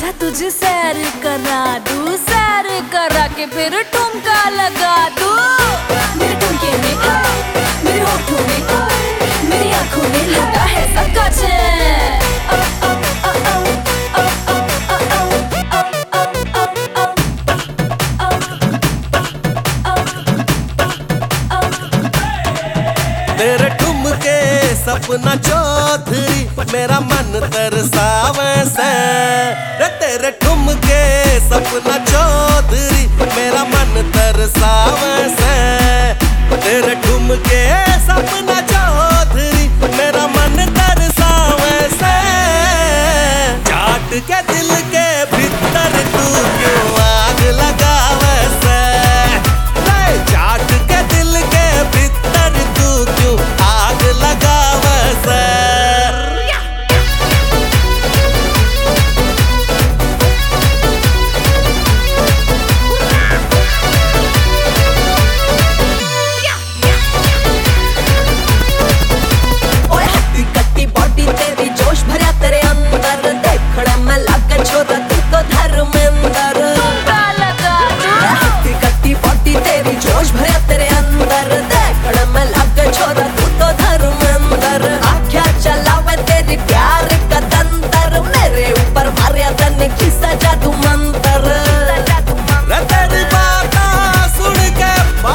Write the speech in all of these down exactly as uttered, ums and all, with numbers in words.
आजा तुझे सैर करा दूं, सैर करा के फिर ठुमका लगा दूं। मेरे ठुमके में आ, मेरे होठों में आ, मेरी आंखों में लगा है सबका चैन। तेरे ठुमके सपना चौधरी मेरा मन तरसावे से। रे तेरे ठुमके सपना चौधरी मेरा मन तरसावे से। तेरे ठुमके सपना चौधरी मेरा मन तरसावे से। चाट के दिल के भीतर तू क्यों आग लगावे से। चाट के दिल के भीतर तू क्यों आग लगावे से।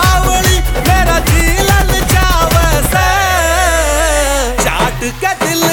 के दिल